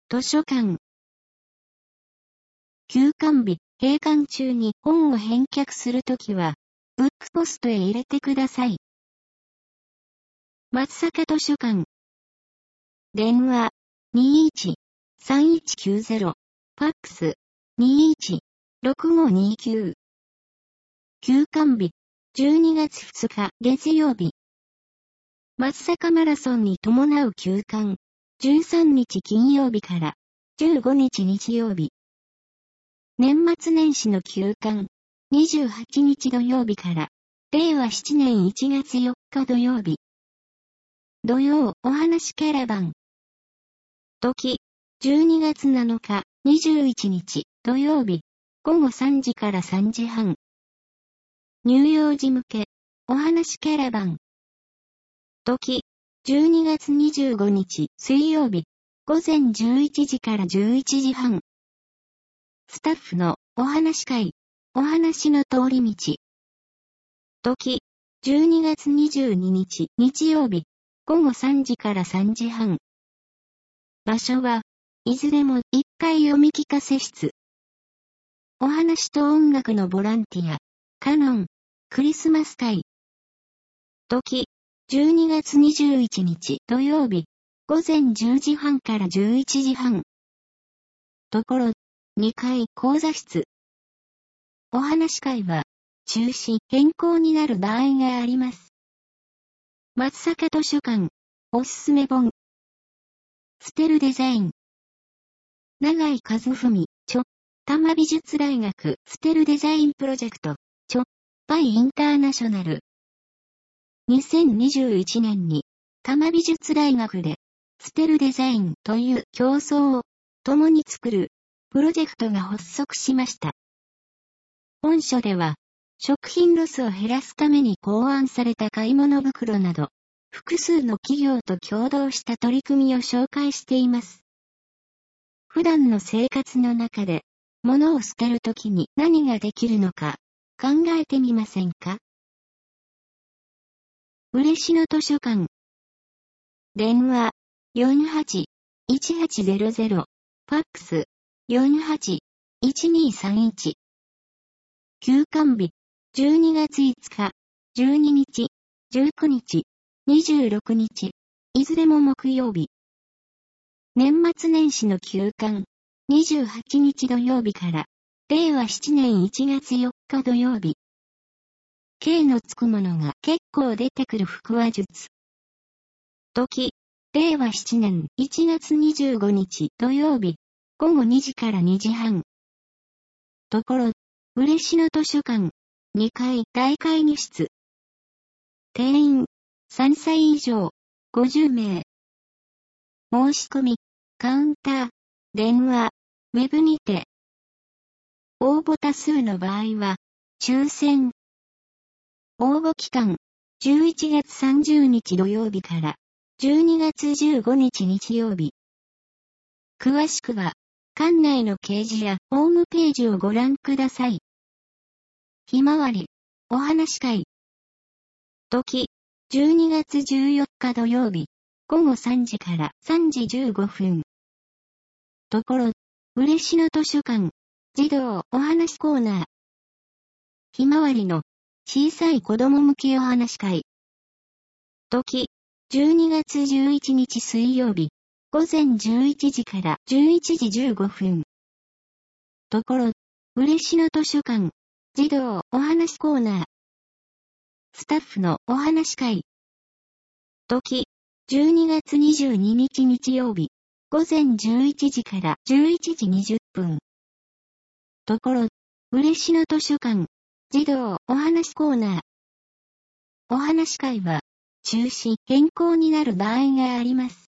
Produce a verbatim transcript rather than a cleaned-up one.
図書館。休館日、閉館中に本を返却するときは、ブックポストへ入れてください。松阪図書館。電話、にいちさんいちきゅうゼロ、ファックス、にいちろくごにきゅう。休館日、じゅうにがつふつか月曜日。松阪マラソンに伴う休館、じゅうさんにち金曜日からじゅうごにち日曜日。年末年始の休館、にじゅうはちにち土曜日から、れいわななねんいちがつよっか土曜日。土曜お話キャラバン。時、じゅうにがつなのか、にじゅういちにち土曜日、ごごさんじからさんじはん。乳幼児向け、お話キャラバン。時、じゅうにがつにじゅうごにち水曜日、ごぜんじゅういちじからじゅういちじはん。スタッフのお話会、お話の通り道。時、じゅうにがつにじゅうににち日曜日、ごごさんじからさんじはん。場所は、いずれもいっかい読み聞かせ室。お話と音楽のボランティア、カノン、クリスマス会。時、じゅうにがつにじゅういちにち土曜日、ごぜんじゅうじはんからじゅういちじはん。ところ、にかい講座室。お話会は、中止変更になる場合があります。松阪図書館、おすすめ本。ステルデザイン。永井和文、著、多摩美術大学ステルデザインプロジェクト、著、バイインターナショナル。にせんにじゅういちねんに、多摩美術大学で、ステルデザインという競争を共に作るプロジェクトが発足しました。本書では、食品ロスを減らすために考案された買い物袋など、複数の企業と共同した取り組みを紹介しています。普段の生活の中で、物を捨てるときに何ができるのか、考えてみませんか？嬉野図書館。電話、よんはちいちはちゼロゼロ、ファックス、よんはちいちにさんいち。休館日、じゅうにがついつか、じゅうににち、じゅうくにち、にじゅうろくにち、いずれも木曜日。年末年始の休館、にじゅうはちにち土曜日から、れいわななねんいちがつよっか土曜日。K のつくものが結構出てくる腹話術。時、れいわななねんいちがつにじゅうごにち土曜日、ごごにじからにじはん。ところ、嬉野図書館、にかい大会議室。定員、さんさい以上、ごじゅうめい。申し込み、カウンター、電話、ウェブにて。応募多数の場合は、抽選。応募期間、じゅういちがつさんじゅうにち土曜日から、じゅうにがつじゅうごにち日曜日。詳しくは、館内の掲示やホームページをご覧ください。ひまわり、お話会。時、じゅうにがつじゅうよっか土曜日、ごごさんじからさんじじゅうごふん。ところ、嬉野図書館、児童お話コーナー。ひまわりの小さい子供向けお話会。時、じゅうにがつじゅういちにち水曜日、ごぜんじゅういちじからじゅういちじじゅうごふん。ところ、嬉野図書館、児童お話コーナー。スタッフのお話会。時、じゅうにがつにじゅうににち日曜日、ごぜんじゅういちじからじゅういちじにじゅっぷん。ところ、嬉野図書館、児童お話コーナー。お話会は、中止変更になる場合があります。